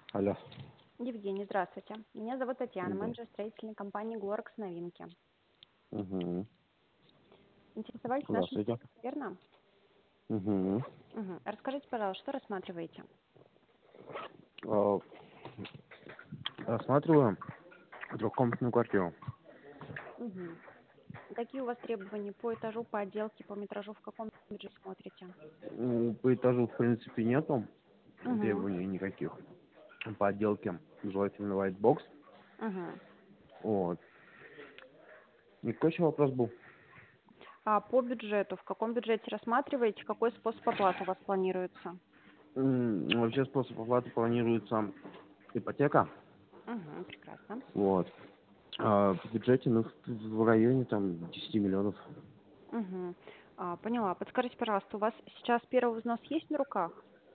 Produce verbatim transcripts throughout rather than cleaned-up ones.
Алло. Евгений, здравствуйте. Меня зовут Татьяна, Да. менеджер строительной компании «Глорекс Новинки». Угу. Интересовались нашим Здравствуйте. проектом, верно? Угу. Угу. Расскажите, пожалуйста, что рассматриваете? А, рассматриваем трехкомнатную квартиру. Угу. Какие у вас требования по этажу, по отделке, по метражу, в каком бюджете смотрите? Ну, по этажу, в принципе, нету Угу. требований никаких. По отделке желательно white box. Угу. Вот. И какой еще вопрос был? А по бюджету, в каком бюджете рассматриваете, какой способ оплаты у вас планируется? М, Вообще способ оплаты планируется ипотека. Угу, прекрасно. Вот. А в бюджете, ну, в в районе там десяти миллионов. Угу. А, поняла. Подскажите, пожалуйста, у вас сейчас первый взнос есть на руках?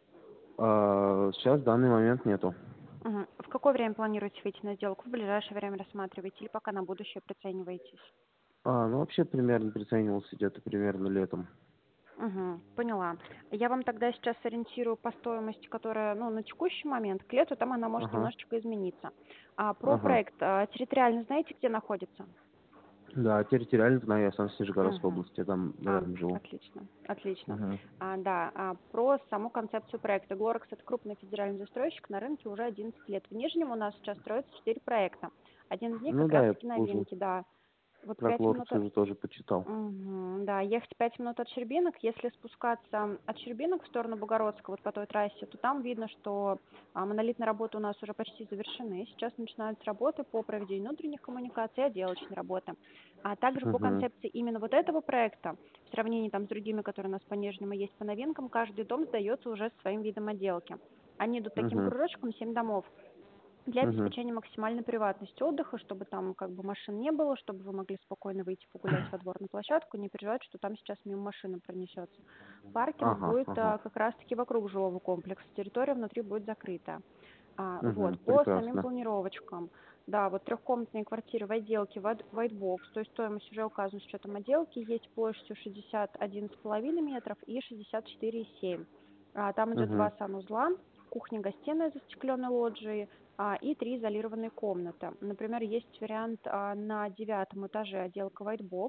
А, сейчас в данный момент нету. Мгм. В какое время планируете выйти на сделку? В ближайшее время рассматриваете или пока на будущее прицениваетесь? А, ну, вообще примерно приценивался где-то примерно летом. Угу, поняла. Я вам тогда сейчас ориентирую по стоимости, которая, ну, на текущий момент, к лету там она может Ага, немножечко измениться. А про ага. проект а, территориально знаете, где находится? Да, территориально знаю, я сам с Нижегородской Угу. области, я там А, рядом живу. отлично, отлично. Угу. А, да, а, про саму концепцию проекта. Глорекс — это крупный федеральный застройщик на рынке уже одиннадцать лет. В Нижнем у нас сейчас строится четыре проекта. Один из них Ну как да, я раз-таки уже новинки, да. Вот про пять Клорекс минут от... уже тоже почитал. Мгм, да, ехать пять минут от Щербинок. Если спускаться от Щербинок в сторону Богородска, вот по той трассе, то там видно, что а, монолитные работы у нас уже почти завершены. Сейчас начинаются работы по проведению внутренних коммуникаций и отделочной работы. А также по Угу. концепции именно вот этого проекта, в сравнении там с другими, которые у нас по Нижнему есть по новинкам, каждый дом сдается уже со своим видом отделки. Они идут таким Угу. кружочком, семь домов, для Угу. обеспечения максимальной приватности отдыха, чтобы там как бы машин не было, чтобы вы могли спокойно выйти погулять во двор на площадку, не переживать, что там сейчас мимо машина пронесется. Паркинг Ага, будет ага. а, как раз-таки вокруг жилого комплекса, территория внутри будет закрыта. А, Угу. вот, по самим Прекрасно. планировочкам, да, вот трехкомнатные квартиры в отделке white box, то есть стоимость уже указана с учетом отделки, есть площадью шестьдесят один с половиной метров и шестьдесят четыре и семь. А, там идет Угу. два санузла, кухня-гостиная застекленной лоджией, а, и три изолированные комнаты. Например, есть вариант а, на девятом этаже отделка white box.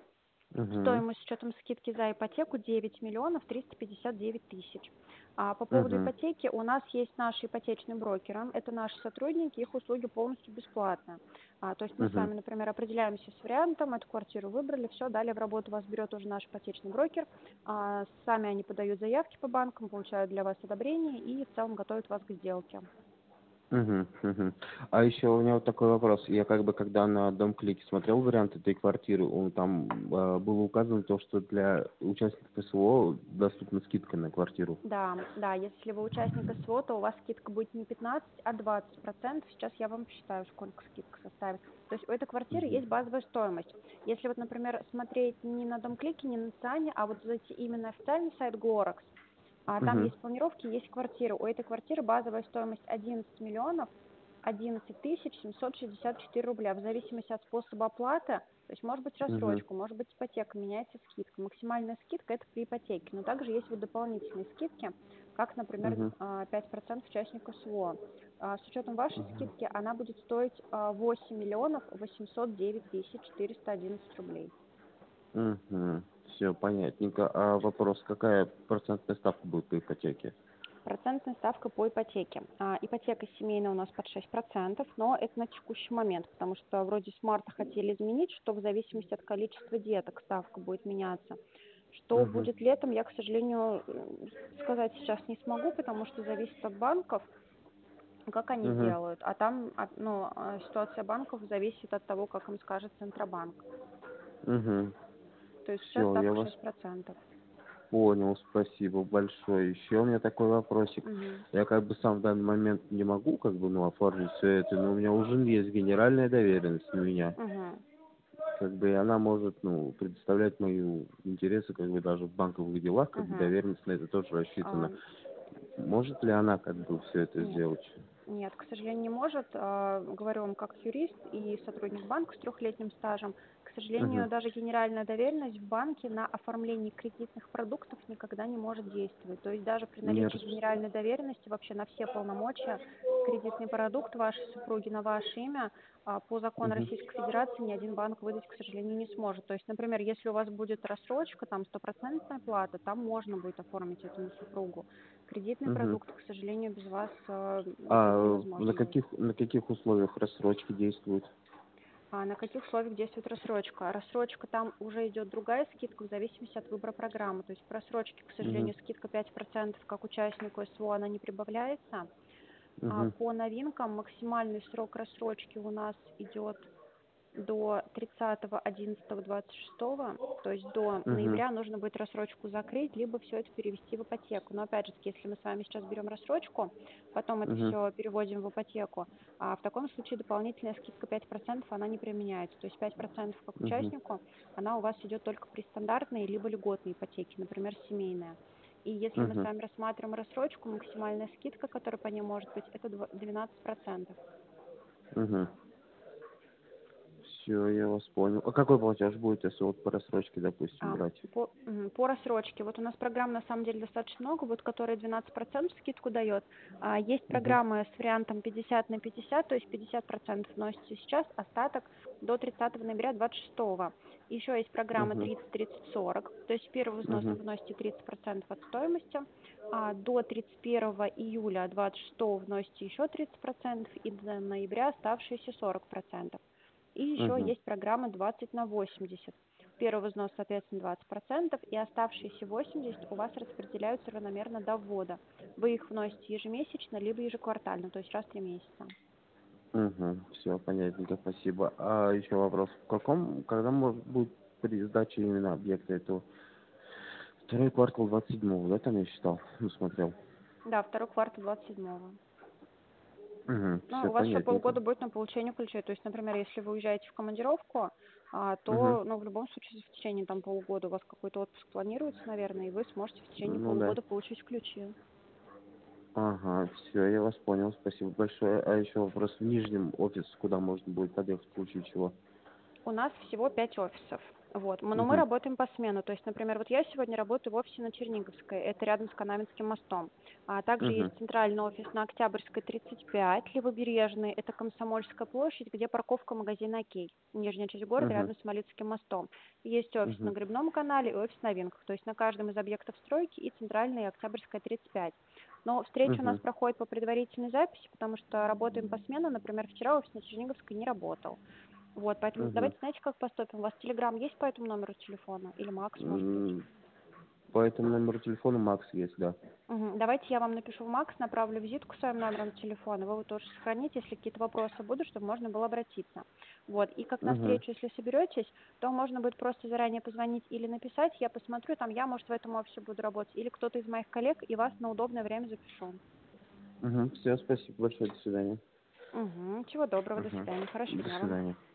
Угу. Стоимость с учетом скидки за ипотеку девять миллионов триста пятьдесят девять тысяч. А по поводу Угу. ипотеки у нас есть наши ипотечные брокеры. Это наши сотрудники, их услуги полностью бесплатные. А, то есть мы с Угу. вами, например, определяемся с вариантом, эту квартиру выбрали, все, далее в работу вас берет уже наш ипотечный брокер. А, сами они подают заявки по банкам, получают для вас одобрение и в целом готовят вас к сделке. Угу, угу. А еще у меня вот такой вопрос. Я как бы когда на Дом.Клике смотрел вариант этой квартиры, он там э, было указано то, что для участников СВО доступна скидка на квартиру. Да, да, если вы участник СВО, то у вас скидка будет не пятнадцать, а двадцать процентов. Сейчас я вам посчитаю, сколько скидка составит. То есть у этой квартиры Угу. есть базовая стоимость. Если вот, например, смотреть не на Дом.Клике, не на Циане, а вот зайти именно на официальный сайт Глорекс, а там Угу. есть планировки, есть квартиры. У этой квартиры базовая стоимость одиннадцать миллионов одиннадцать тысяч семьсот шестьдесят четыре рубля. В зависимости от способа оплаты, то есть может быть Угу. рассрочка, может быть ипотека, меняется скидка. Максимальная скидка — это при ипотеке, но также есть вот дополнительные скидки, как, например, Угу. а, пять процентов участнику СВО. А, С учетом вашей Угу. скидки она будет стоить а, восемь миллионов восемьсот девять тысяч четыреста одиннадцать рублей. Угу. Все понятненько. А вопрос, какая процентная ставка будет по ипотеке? Процентная ставка по ипотеке. А, ипотека семейная у нас под шесть процентов, но это на текущий момент, потому что вроде с марта хотели изменить, что в зависимости от количества деток ставка будет меняться. Что Угу. будет летом, я, к сожалению, м, сказать сейчас не смогу, потому что зависит от банков, как они Угу. делают. А там от- ну, а, ситуация банков зависит от того, как им скажет Центробанк. Угу. То есть сейчас Все, я ставка вас шесть процентов. понял, спасибо большое. Еще у меня такой вопросик. Угу. Я как бы сам в данный момент не могу как бы, ну, оформить все это, но у меня уже есть генеральная доверенность на меня. Угу. Как бы и она может, ну, предоставлять мои интересы, как бы даже в банковых делах, как бы Угу. доверенность на это тоже рассчитана. А, Может ли она как бы все это нет. сделать? Нет, к сожалению, не может. А, Говорю вам как юрист и сотрудник банка с трехлетним стажем. К сожалению, Мгм. даже генеральная доверенность в банке на оформление кредитных продуктов никогда не может действовать. То есть даже при Не наличии рас генеральной доверенности вообще на все полномочия кредитный продукт вашей супруги на ваше имя а, по закону Мгм. Российской Федерации ни один банк выдать, к сожалению, не сможет. То есть, например, если у вас будет рассрочка, там стопроцентная плата, там можно будет оформить этому супругу. Кредитный Мгм. продукт, к сожалению, без вас э, А выдать на невозможно будет. каких на каких условиях рассрочки действуют? А на каких условиях действует рассрочка? Рассрочка, там уже идет другая скидка в зависимости от выбора программы. То есть по рассрочке, к Мгм. сожалению, скидка пять процентов как участнику СВО, она не прибавляется. А Мгм. по новинкам максимальный срок рассрочки у нас идет до тридцатого одиннадцатого двадцать шестого, то есть до Мгм. ноября нужно будет рассрочку закрыть, либо все это перевести в ипотеку. Но опять же, если мы с вами сейчас берем рассрочку, потом это Мгм. все переводим в ипотеку, а в таком случае дополнительная скидка пять процентов, она не применяется. То есть пять процентов как Мгм. участнику, она у вас идет только при стандартной либо льготной ипотеке, например, семейная. И если мы с Мгм. вами рассматриваем рассрочку, максимальная скидка, которая по ней может быть, это двенадцать процентов. Мгм. Все, я вас понял. А какой платеж будет, если вот по рассрочке, допустим, А, брать? по, мгм, по рассрочке. Вот у нас программ на самом деле достаточно много, вот которая двенадцать процентов скидку дает. А, есть Мгм. программы с вариантом пятьдесят на пятьдесят, то есть пятьдесят процентов вносите сейчас, остаток до тридцатого ноября двадцать шестого. Еще есть программа Мгм. тридцать тридцать сорок, то есть первый взнос вы Мгм. вносите тридцать процентов от стоимости, а до тридцать первого июля двадцать шестого вносите еще тридцать процентов и до ноября оставшиеся сорок процентов. И еще Мгм. есть программа двадцать на восемьдесят. Первый взнос, соответственно, двадцать процентов, и оставшиеся восемьдесят у вас распределяются равномерно до ввода. Вы их вносите ежемесячно, либо ежеквартально, то есть раз в три месяца. Мгм. Все, понятненько, спасибо. А еще вопрос. В каком, когда может будет при сдаче именно объекта этого? Второй квартал двадцать седьмого, да, там я считал, ну, смотрел. Да, второй квартал двадцать седьмого. Угу, Ну, все у вас еще понятненько. полгода будет на получение ключей. То есть, например, если вы уезжаете в командировку, а, Угу. то, ну, в любом случае, в течение там полугода у вас какой-то отпуск планируется, наверное, и вы сможете в течение Ну да. полугода получить ключи. Ага, все, я вас понял, спасибо большое. А еще вопрос в Нижнем офис, куда можно будет подъехать, получить чего? У нас всего пять офисов. Вот. Но мы Угу. работаем по смену. То есть, например, вот я сегодня работаю в офисе на Черниговской, это рядом с Канаменским мостом. А также Угу. есть центральный офис на Октябрьской тридцать пять, Левобережный, это Комсомольская площадь, где парковка магазина «Окей». Нижняя часть города Угу. рядом с Малицким мостом. Есть офис на Угу. Грибном канале и офис на Винках. То есть на каждом из объектов стройки и центральная и Октябрьская тридцать пять. Но встреча у нас Угу. проходит по предварительной записи, потому что работаем по смену. Например, вчера офис на Черниговской не работал. Вот, поэтому Угу. давайте, знаете, как поступим? У вас телеграм есть по этому номеру телефона? Или Макс, может быть? По этому номеру телефона Макс есть, да. Мгм. Давайте я вам напишу в Макс, направлю визитку своим номером телефона. Вы его тоже сохраните, если какие-то вопросы будут, чтобы можно было обратиться. Вот, и как на Угу. встречу, если соберетесь, то можно будет просто заранее позвонить или написать. Я посмотрю, там я, может, в этом офисе буду работать, или кто-то из моих коллег, и вас на удобное время запишу. Угу. Все, спасибо большое, до свидания. Угу. Всего доброго, до Угу. свидания, хорошего До дня вам. свидания.